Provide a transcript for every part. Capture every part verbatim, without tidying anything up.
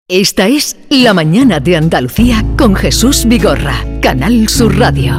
Esta es La Mañana de Andalucía con Jesús Vigorra, Canal Sur Radio.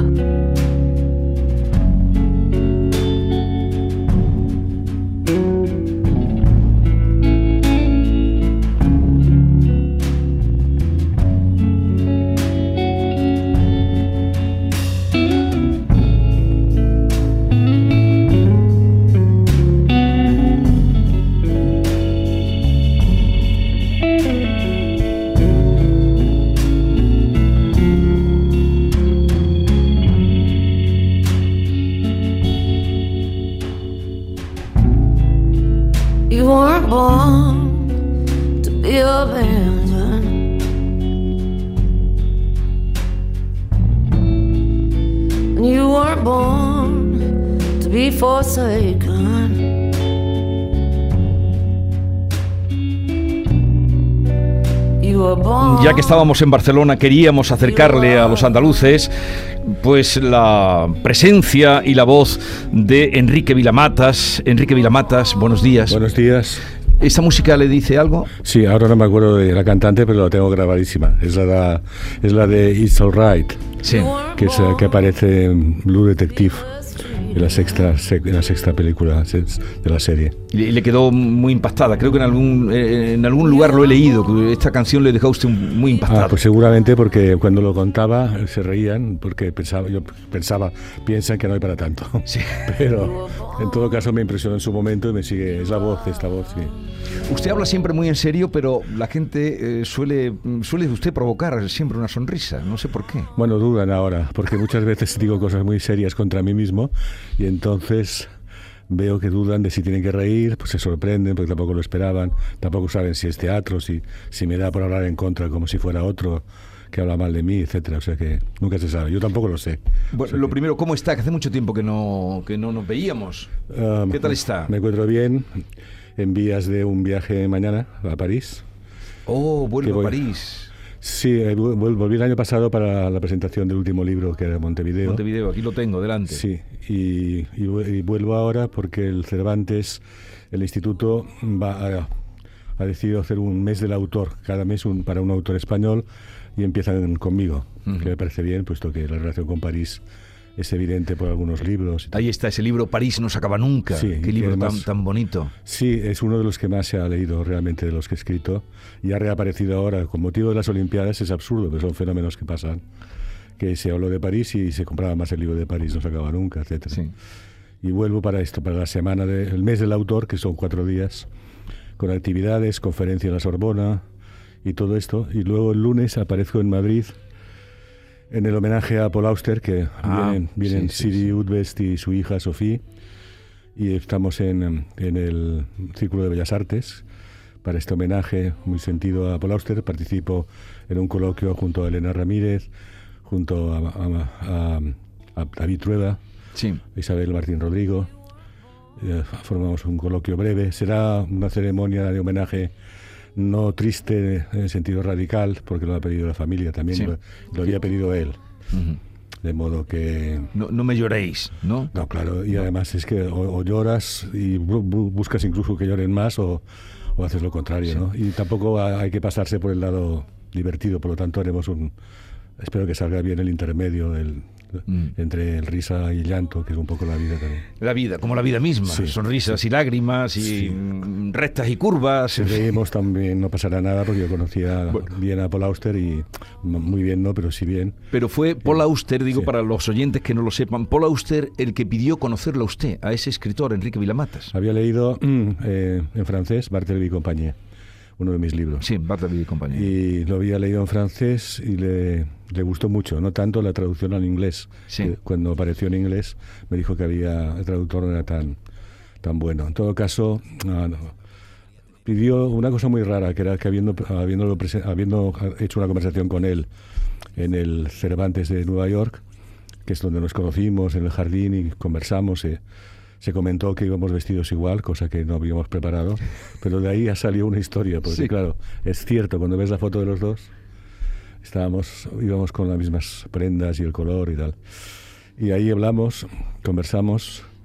Ya que estábamos en Barcelona, queríamos acercarle a los andaluces pues la presencia y la voz de Enrique Vilamatas. Enrique Vilamatas, buenos días. Buenos días. ¿Esta música le dice algo? Sí, ahora no me acuerdo de la cantante, pero la tengo grabadísima. Es la, es la de It's Alright, sí, que, es, que aparece en Blue Detective, en la sexta, en la sexta película de la serie. Y le quedó muy impactada. Creo que en algún eh, en algún lugar lo he leído, que esta canción le dejó a usted muy impactada. Ah, pues seguramente porque cuando lo contaba se reían, porque pensaba, yo pensaba, piensan que no hay para tanto. Sí. Pero en todo caso me impresionó en su momento y me sigue, es la voz, esta voz, sí. Usted habla siempre muy en serio, pero la gente eh, suele suele usted provocar siempre una sonrisa, no sé por qué. Bueno, dudan ahora, porque muchas veces digo cosas muy serias contra mí mismo y entonces veo que dudan de si tienen que reír, pues se sorprenden porque tampoco lo esperaban, tampoco saben si es teatro, si, si me da por hablar en contra como si fuera otro que habla mal de mí, etcétera. O sea que nunca se sabe, yo tampoco lo sé. Bueno, o sea lo que... primero, ¿cómo está? Que hace mucho tiempo que no, que no nos veíamos. Um, ¿Qué tal está? Me encuentro bien, en vías de un viaje mañana a París. Oh, vuelvo voy... a París. Sí, volví el año pasado para la presentación del último libro, que era Montevideo. Montevideo, aquí lo tengo, delante. Sí, y, y, y vuelvo ahora porque el Cervantes, el instituto, va a, ha decidido hacer un mes del autor, cada mes un, para un autor español, y empiezan conmigo, uh-huh. que me parece bien, puesto que la relación con París es evidente por algunos libros. Ahí está ese libro, París no se acaba nunca. Sí, qué libro además, tan, tan bonito. Sí, es uno de los que más se ha leído realmente de los que he escrito y ha reaparecido ahora. Con motivo de las Olimpiadas es absurdo, pero son fenómenos que pasan. Que se habló de París y se compraba más el libro de París no se acaba nunca, etcétera. Sí. Y vuelvo para esto, para la semana del mes del autor, que son cuatro días, con actividades, conferencia en la Sorbona y todo esto. Y luego el lunes aparezco en Madrid en el homenaje a Paul Auster, que ah, vienen, vienen sí, sí, Siri sí. Udvest y su hija Sofía, y estamos en, en el Círculo de Bellas Artes para este homenaje muy sentido a Paul Auster. Participo en un coloquio junto a Elena Ramírez, junto a, a, a, a David Trueba, sí. Isabel Martín Rodrigo. Eh, formamos un coloquio breve. Será una ceremonia de homenaje no triste en el sentido radical, porque lo ha pedido la familia también, sí. lo, lo había pedido él. Uh-huh. De modo que... No, no me lloréis, ¿no? No, claro, y no. Además es que o, o lloras y bu- buscas incluso que lloren más o, o haces lo contrario, sí. ¿no? Y tampoco hay que pasarse por el lado divertido, por lo tanto haremos un... Espero que salga bien el intermedio del, mm. entre el risa y llanto, que es un poco la vida también. La vida, como la vida misma, sí. sonrisas y lágrimas y sí. rectas y curvas. Si reímos también no pasará nada, porque yo conocía bueno. bien a Paul Auster y muy bien no, pero sí bien. Pero fue Paul Auster, digo sí. para los oyentes que no lo sepan, Paul Auster el que pidió conocerlo a usted, a ese escritor, Enrique Vilamatas. Había leído eh, en francés Barthélémy y compañía, uno de mis libros. Sí, Barthélémy y compañía. Y lo había leído en francés y le, le gustó mucho, no tanto la traducción al inglés. Sí. Cuando apareció en inglés me dijo que había el traductor no era tan, tan bueno. En todo caso, no, no, pidió una cosa muy rara, que era que habiendo, habiendo, habiendo hecho una conversación con él en el Cervantes de Nueva York, que es donde nos conocimos, en el jardín, y conversamos, eh, se comentó que íbamos vestidos igual, cosa que no habíamos preparado, pero de ahí ha salido una historia, porque sí. claro, es cierto, cuando ves la foto de los dos, estábamos, íbamos con las mismas prendas y el color y tal. Y ahí hablamos, conversamos,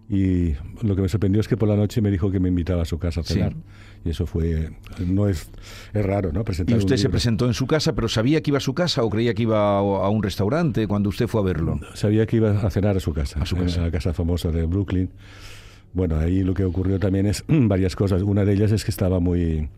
Y lo que me sorprendió es que por la noche me dijo que me invitaba a su casa a cenar. Sí. Y eso fue, no es, es raro, ¿no? Presentar y usted un se libro. presentó en su casa, pero ¿sabía que iba a su casa o creía que iba a, a un restaurante cuando usted fue a verlo? Sabía que iba a cenar a su casa, A su casa. en la casa famosa de Brooklyn. Bueno, ahí lo que ocurrió también es varias cosas. Una de ellas es que estaba muy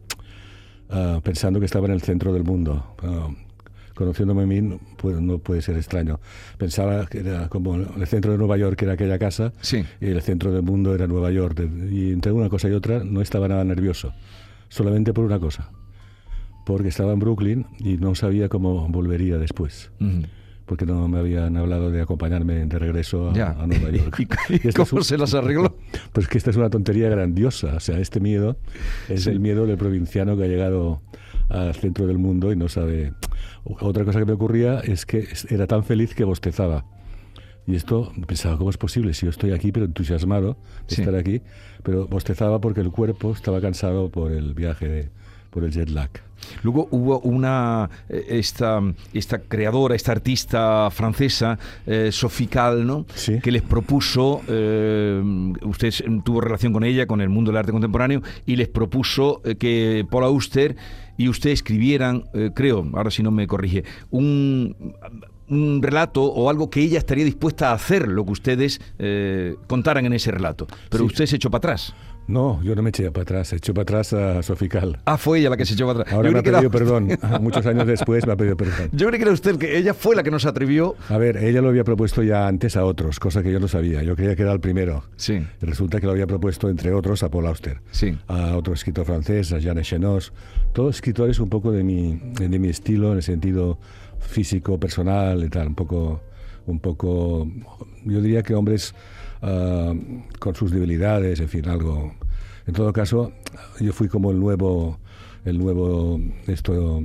uh, pensando que estaba en el centro del mundo. Uh, conociéndome a mí, no puede, no puede ser extraño. Pensaba que era como el centro de Nueva York, que era aquella casa, Sí. y el centro del mundo era Nueva York. Y entre una cosa y otra no estaba nada nervioso, solamente por una cosa, porque estaba en Brooklyn y no sabía cómo volvería después. Uh-huh. Porque no me habían hablado de acompañarme de regreso a, Ya. a Nueva York. ¿Y, y esto cómo es un- se las arregló? Pues que esta es una tontería grandiosa. O sea, este miedo es Sí. el miedo del provinciano que ha llegado al centro del mundo y no sabe. Otra cosa que me ocurría es que era tan feliz que bostezaba. Y esto, pensaba, ¿cómo es posible? Si yo estoy aquí, pero entusiasmado de Sí. estar aquí, pero bostezaba porque el cuerpo estaba cansado por el viaje, de- por el jet lag. Luego hubo una eh, esta esta creadora, esta artista francesa, eh, Sophie Calle, ¿no? Sí. Que les propuso, eh, usted tuvo relación con ella, con el mundo del arte contemporáneo, y les propuso eh, que Paul Auster y usted escribieran, eh, creo, ahora si no me corrige, un un relato o algo que ella estaría dispuesta a hacer, lo que ustedes eh, contaran en ese relato. Pero Sí. usted se echó para atrás. No, yo no me eché para atrás, echó para atrás a Sofical. Ah, fue ella la que se echó para atrás. Ahora Yo me ha creí que era pedido usted. perdón. Muchos años después me ha pedido perdón. Yo creí que era usted, que ella fue la que nos atrevió. A ver, ella lo había propuesto ya antes a otros, cosa que yo no sabía. Yo creía que era el primero. Sí, Y resulta que lo había propuesto, entre otros, a Paul Auster, sí. a otro escritor francés, a Jean Echenoz, todos escritores un poco de mi, de mi estilo, en el sentido físico, personal y tal, un poco, un poco yo diría que hombres uh, con sus debilidades, en fin, algo. En todo caso, yo fui como el nuevo, el nuevo, esto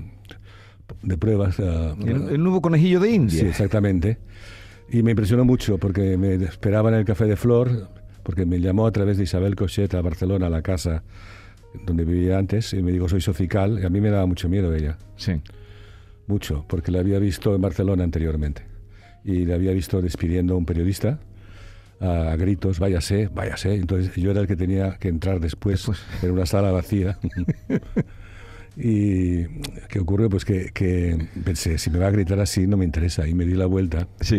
de pruebas. Uh, El, el nuevo conejillo de India. Sí, exactamente. Y me impresionó mucho porque me esperaba en el Café de Flor, porque me llamó a través de Isabel Cochet a Barcelona, a la casa donde vivía antes, y me dijo, soy Sofical, y a mí me daba mucho miedo ella, Sí. mucho, porque la había visto en Barcelona anteriormente, y la había visto despidiendo a un periodista, a, a gritos, váyase, váyase, entonces yo era el que tenía que entrar después, Después. en una sala vacía. Y ¿qué ocurrió? Pues que, que pensé, si me va a gritar así no me interesa, y me di la vuelta Sí.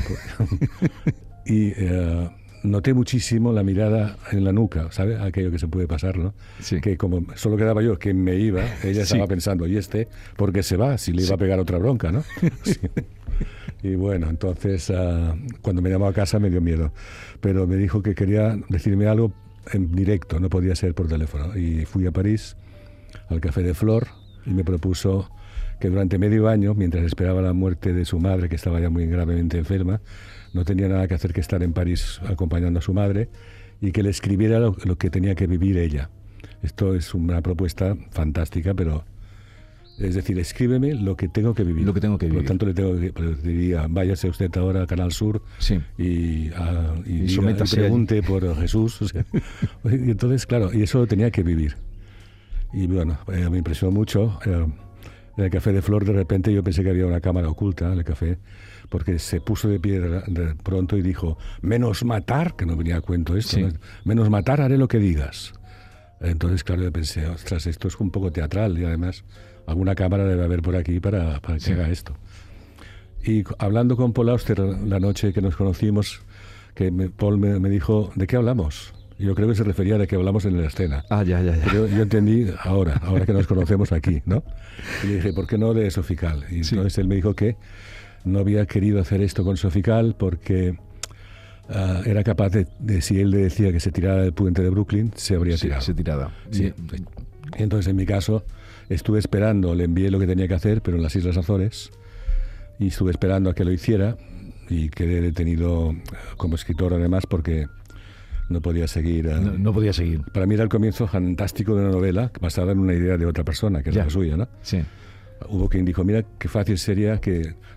y eh, noté muchísimo la mirada en la nuca, ¿sabe? Aquello que se puede pasar, ¿no? Sí. Que como solo quedaba yo que me iba, ella estaba Sí. pensando, ¿y este por qué se va? Si le iba a pegar otra bronca, ¿no? Sí. Y bueno, entonces uh, cuando me llamó a casa me dio miedo, pero me dijo que quería decirme algo en directo, no podía ser por teléfono, y fui a París al Café de Flor y me propuso que durante medio año, mientras esperaba la muerte de su madre, que estaba ya muy gravemente enferma, no tenía nada que hacer que estar en París acompañando a su madre, y que le escribiera lo, lo que tenía que vivir ella. Esto es una propuesta fantástica, pero es decir, escríbeme lo que tengo que vivir. Lo que tengo que Por vivir. lo tanto, le tengo que pero diría, váyase usted ahora a Canal Sur Sí. y, a, y, Y diga- sométase y pregunte por Jesús. O sea, y entonces, claro, y eso lo tenía que vivir. Y bueno, eh, me impresionó mucho. Eh, en el Café de Flor, de repente, yo pensé que había una cámara oculta en el café, porque se puso de pie de, de pronto y dijo, menos matar, que no venía a cuento esto, Sí. ¿no? Menos matar haré lo que digas. Entonces, claro, yo pensé, ostras, esto es un poco teatral, y además alguna cámara debe haber por aquí para, para que Sí. haga esto. Y c- hablando con Paul Auster la noche que nos conocimos, que me- Paul me, me dijo, ¿de qué hablamos? Y yo creo que se refería a de que hablamos en la escena. Ah, ya, ya, ya. Pero yo entendí ahora, ahora que nos conocemos aquí, ¿no? Y le dije, ¿por qué no de Sofical? Y Sí. entonces él me dijo que no había querido hacer esto con Sofical porque ah, era capaz de, de, si él le decía que se tirara del puente de Brooklyn, se habría Sí, tirado. se tirada. Sí. Y entonces, en mi caso, estuve esperando, le envié lo que tenía que hacer, pero en las Islas Azores, y estuve esperando a que lo hiciera, y quedé detenido como escritor, además, porque no podía seguir. eh, No, no podía seguir. Para mí era el comienzo fantástico de una novela basada en una idea de otra persona, que es Ya. la suya, ¿no? Sí. Hubo quien dijo, mira, qué fácil sería que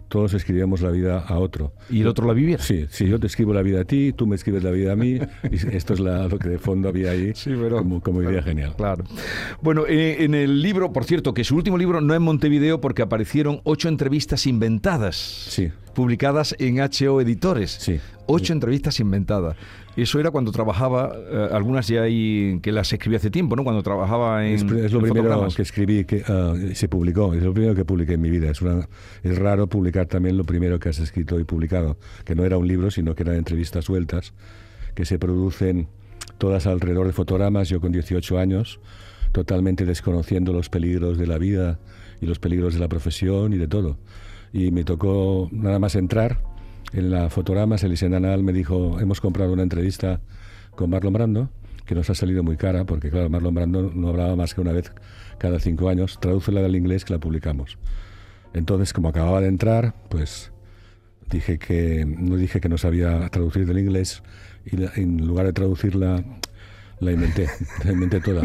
todos escribíamos la vida a otro. ¿Y el otro la viviera? Sí, sí, yo te escribo la vida a ti, tú me escribes la vida a mí, y esto es la, lo que de fondo había ahí, sí, pero, como, como idea pero, genial. Claro. Bueno, eh, en el libro, por cierto, que su último libro no es Montevideo porque aparecieron ocho entrevistas inventadas. Sí. Publicadas en H O Editores. Sí. Ocho sí. entrevistas inventadas. Eso era cuando trabajaba, eh, algunas ya hay, que las escribí hace tiempo, ¿no? Cuando trabajaba en Es, es lo en primero fotogramas. que escribí, que uh, se publicó, es lo primero que publiqué en mi vida. Es, una, es raro publicar también lo primero que has escrito y publicado, que no era un libro, sino que eran entrevistas sueltas, que se producen todas alrededor de fotogramas, yo con dieciocho años, totalmente desconociendo los peligros de la vida y los peligros de la profesión y de todo. Y me tocó nada más entrar en la Fotogramas, el Isenanal me dijo, hemos comprado una entrevista con Marlon Brando, que nos ha salido muy cara, porque claro, Marlon Brando no hablaba más que una vez cada cinco años, tradúcela del inglés que la publicamos. Entonces, como acababa de entrar, pues dije que no dije que no sabía traducir del inglés, y la, en lugar de traducirla, la inventé, la inventé toda.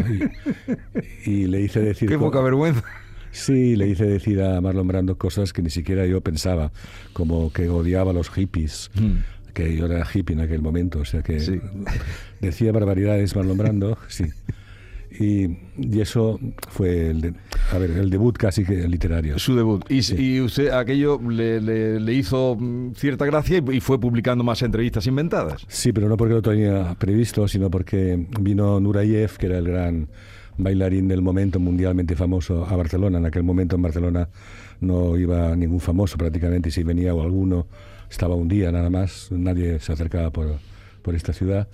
Y, y le hice decir... ¡Qué poca vergüenza! Sí, le hice decir a Marlon Brando cosas que ni siquiera yo pensaba, como que odiaba a los hippies, mm. que yo era hippie en aquel momento, o sea que sí. decía barbaridades Marlon Brando, sí. Y, y eso fue el, de, a ver, el debut casi que literario. Su debut. Y, sí. y usted aquello le, le, le hizo cierta gracia y fue publicando más entrevistas inventadas. Sí, pero no porque lo tenía previsto, sino porque vino Nureyev, que era el gran bailarín del momento, mundialmente famoso, a Barcelona. En aquel momento en Barcelona no iba ningún famoso prácticamente, y si venía o alguno, estaba un día nada más, nadie se acercaba por, por esta ciudad.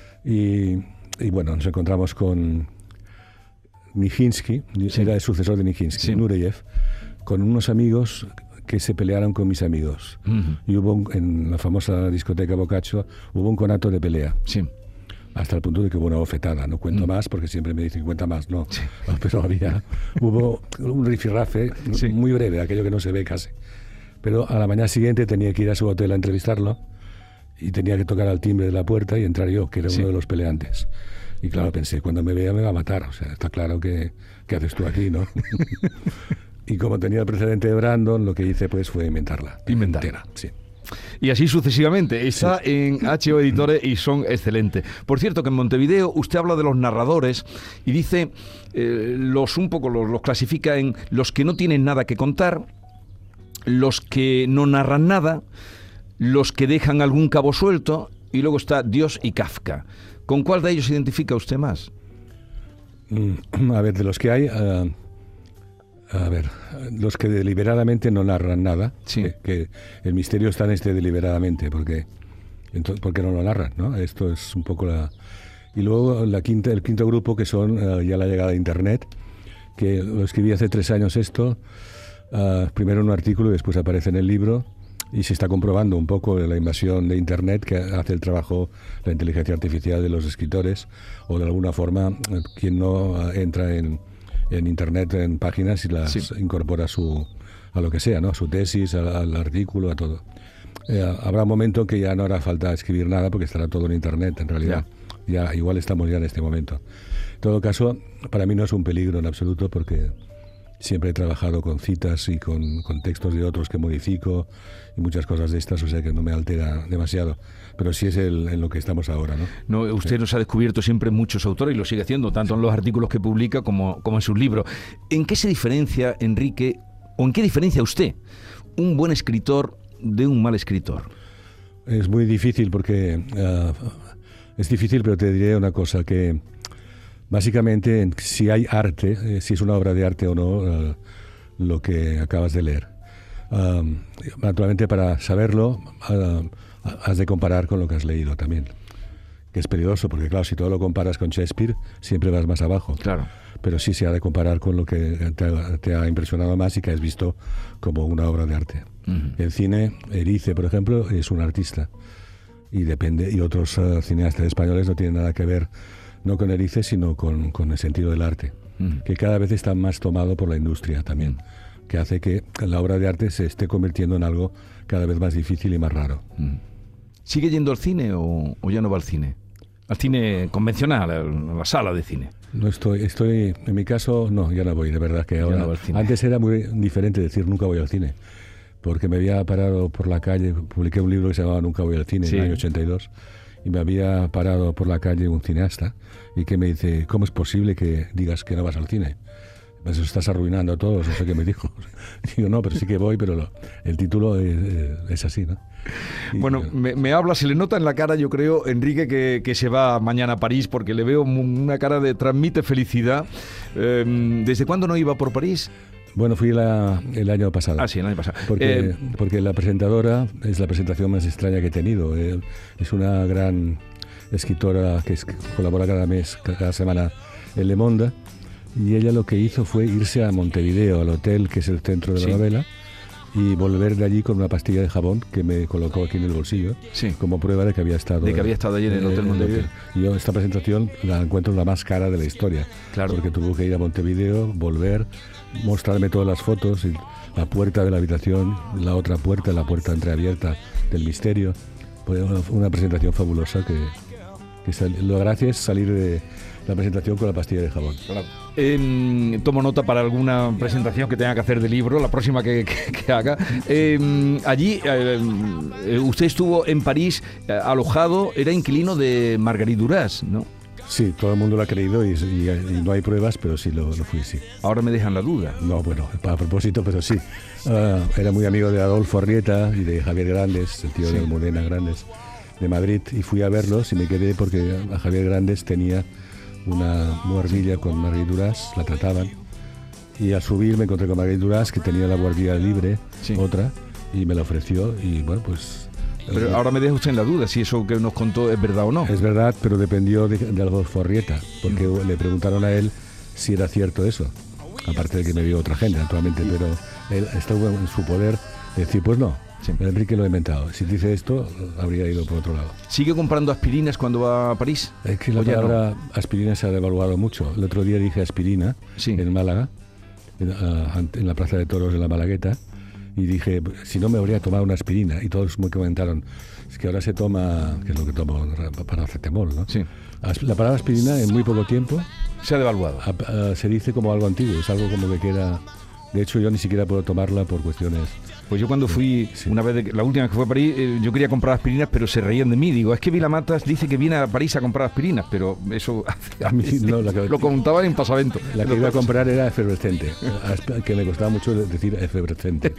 Y, y bueno, nos encontramos con Nijinsky, sí. era el sucesor de Nijinsky, sí. Nureyev, con unos amigos que se pelearon con mis amigos. Uh-huh. Y hubo, un, en la famosa discoteca Boccaccio, hubo un conato de pelea. Sí. Hasta el punto de que hubo una bofetada. No cuento mm. más porque siempre me dicen cuenta más. No, sí. Pero había, hubo un rifirrafe sí. muy breve, aquello que no se ve casi. Pero a la mañana siguiente tenía que ir a su hotel a entrevistarlo y tenía que tocar al timbre de la puerta y entrar yo, que era sí. uno de los peleantes. Y claro, pensé, cuando me vea me va a matar. O sea, está claro que, ¿qué haces tú aquí, no? Y como tenía el precedente de Brandon, lo que hice pues fue inventarla. Inventarla. Sí. Y así sucesivamente. Está sí. en H O Editores y son excelentes. Por cierto, que en Montevideo usted habla de los narradores y dice, eh, los un poco los, los clasifica en los que no tienen nada que contar, los que no narran nada, los que dejan algún cabo suelto, y luego está Dios y Kafka. ¿Con cuál de ellos se identifica usted más? Mm, a ver, de los que hay... Uh... A ver, los que deliberadamente no narran nada, sí. que, que el misterio está en este deliberadamente, porque entonces, ¿por qué no lo narran? ¿no? Esto es un poco la... Y luego la quinta, el quinto grupo, que son uh, ya la llegada de Internet, que lo escribí hace tres años esto, uh, primero en un artículo y después aparece en el libro, y se está comprobando un poco la invasión de Internet que hace el trabajo, la inteligencia artificial de los escritores, o de alguna forma quien no uh, entra en... en Internet, en páginas, y las sí. incorpora a, su, a lo que sea, ¿no? A su tesis, al, al artículo, a todo. Eh, habrá un momento en que ya no hará falta escribir nada porque estará todo en Internet, en realidad. Ya. ya igual estamos ya en este momento. En todo caso, para mí no es un peligro en absoluto porque siempre he trabajado con citas y con, con textos de otros que modifico y muchas cosas de estas, o sea que no me altera demasiado. Pero sí es el, en lo que estamos ahora, ¿no? No, usted sí. nos ha descubierto siempre muchos autores y lo sigue haciendo, tanto en los artículos que publica como, como en sus libros. ¿En qué se diferencia, Enrique, o en qué diferencia usted un buen escritor de un mal escritor? Es muy difícil porque... Uh, es difícil, pero te diré una cosa, que básicamente si hay arte, eh, si es una obra de arte o no, uh, lo que acabas de leer. Um, naturalmente, para saberlo... Uh, has de comparar con lo que has leído también, que es peligroso, porque claro, si todo lo comparas con Shakespeare, siempre vas más abajo. Claro. Pero sí se ha de comparar con lo que te ha, te ha impresionado más y que has visto como una obra de arte. Uh-huh. El cine, Erice, por ejemplo, es un artista, y depende, y otros uh, cineastas españoles no tienen nada que ver, no con Erice, sino con, con el sentido del arte, uh-huh. que cada vez está más tomado por la industria también, uh-huh. que hace que la obra de arte se esté convirtiendo en algo cada vez más difícil y más raro. Uh-huh. ¿Sigue yendo al cine o, o ya no va al cine? Al cine convencional, a la sala de cine. No estoy, estoy, en mi caso, no, ya no voy, de verdad que ahora. No, antes era muy diferente decir nunca voy al cine, porque me había parado por la calle, publiqué un libro que se llamaba Nunca voy al cine, sí. en el año ochenta y dos, y me había parado por la calle un cineasta y que me dice, ¿cómo es posible que digas que no vas al cine? Pues estás arruinando a todos, no sé qué me dijo. Digo, no, pero sí que voy, pero lo, el título es, es así, ¿no? Y, bueno, me, me habla, se le nota en la cara, yo creo, Enrique, que, que se va mañana a París, porque le veo una cara de transmite felicidad. Eh, ¿Desde cuándo no iba por París? Bueno, fui la, el año pasado. Ah, sí, el año pasado. Porque, eh, porque la presentadora es la presentación más extraña que he tenido. Eh, es una gran escritora que, es, que colabora cada mes, cada semana en Le Monde. Y ella lo que hizo fue irse a Montevideo, al hotel que es el centro de la sí. novela, y volver de allí con una pastilla de jabón que me colocó aquí en el bolsillo, sí. como prueba de que había estado de que había estado allí en el Hotel eh, Montevideo. Y yo esta presentación la encuentro la más cara de la historia, claro. porque tuvo que ir a Montevideo, volver, mostrarme todas las fotos, y la puerta de la habitación, la otra puerta, la puerta entreabierta del misterio. Fue una, una presentación fabulosa que, que sal, lo gracia es salir de la presentación con la pastilla de jabón. Claro. Eh, tomo nota para alguna presentación que tenga que hacer de libro, la próxima que, que, que haga. Eh, allí, eh, usted estuvo en París eh, alojado, era inquilino de Marguerite Duras, ¿no? Sí, todo el mundo lo ha creído y, y, y no hay pruebas, pero sí lo, lo fui, sí. Ahora me dejan la duda. No, bueno, a propósito, pero sí. Uh, era muy amigo de Adolfo Arrieta y de Javier Grandes, el tío sí. de Almudena Grandes, de Madrid, y fui a verlos y me quedé porque a Javier Grandes tenía una buhardilla con Marguerite Duras, la trataban, y al subir me encontré con Marguerite Duras, que tenía la buhardilla libre, sí. otra, y me la ofreció, y bueno, pues... Pero eh, ahora me deja usted en la duda si eso que nos contó es verdad o no. Es verdad, pero dependió de, de Adolfo Arrieta, porque mm. le preguntaron a él si era cierto eso, aparte de que me vio otra gente, naturalmente, pero él estuvo en su poder decir, pues no. Sí. Enrique lo ha inventado. Si dice esto, habría ido por otro lado. ¿Sigue comprando aspirinas cuando va a París? Es que la palabra no? aspirina se ha devaluado mucho. El otro día dije aspirina sí. en Málaga, en, en la Plaza de Toros de la Malagueta, y dije, si no me habría tomado una aspirina. Y todos me comentaron, es que ahora se toma, que es lo que tomo, paracetamol, ¿no? Sí. La palabra aspirina en muy poco tiempo se ha devaluado. A, a, se dice como algo antiguo, es algo como que queda... De hecho, yo ni siquiera puedo tomarla por cuestiones... Pues yo cuando fui, sí. una vez, de, la última vez que fui a París, eh, yo quería comprar aspirinas, pero se reían de mí. Digo, es que Vilamatas dice que viene a París a comprar aspirinas, pero eso a mí no, la que, lo contaban en Pasavento. La que iba a comprar era efervescente, que me costaba mucho decir efervescente.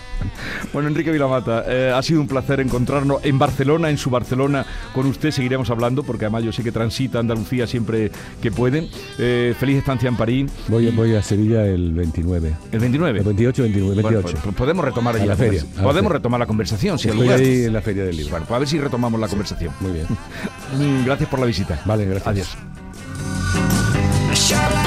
Bueno, Enrique Vilamata, eh, ha sido un placer encontrarnos en Barcelona, en su Barcelona, con usted. Seguiremos hablando, porque además yo sé que transita Andalucía siempre que puede. Eh, feliz estancia en París. Voy, voy a Sevilla el veintinueve. ¿El veintinueve? El veintiocho, veintinueve, veintiocho. Bueno, pues, podemos retomar a la feria. A Podemos la retomar la conversación. Si Estoy ahí en la Feria del Libro. Bueno, pues a ver si retomamos la sí, conversación. Muy bien. Gracias por la visita. Vale, gracias. Adiós.